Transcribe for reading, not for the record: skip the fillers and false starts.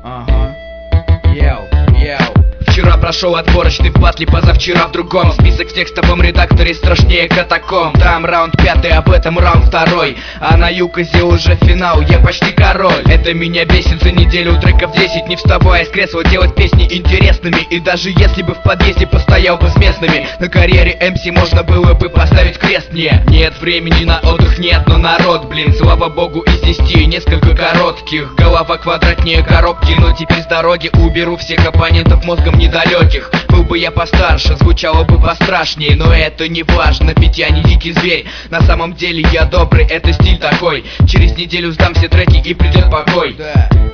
Ага. Йоу. Вчера прошел отборочный в батле, позавчера в другом. Список в текстовом редакторе страшнее катакомб. Там раунд 5, об этом раунд 2. А на Юкозе уже финал, я почти король. Это меня бесит, за неделю треков 10. Не вставая с кресла, делать песни интересными. И даже если бы в подъезде постоял бы с местными, на карьере MC можно было бы поставить крест. Нет времени на отдых, нет, но народ, блин, слава богу, из 10 несколько коротких. Голова квадратнее коробки, но теперь с дороги уберу всех оппонентов мозгом недалеких. Был бы я постарше, звучало бы пострашнее, но это не важно, ведь я не дикий зверь. На самом деле я добрый, это стиль такой. Через неделю сдам все треки и придет покой.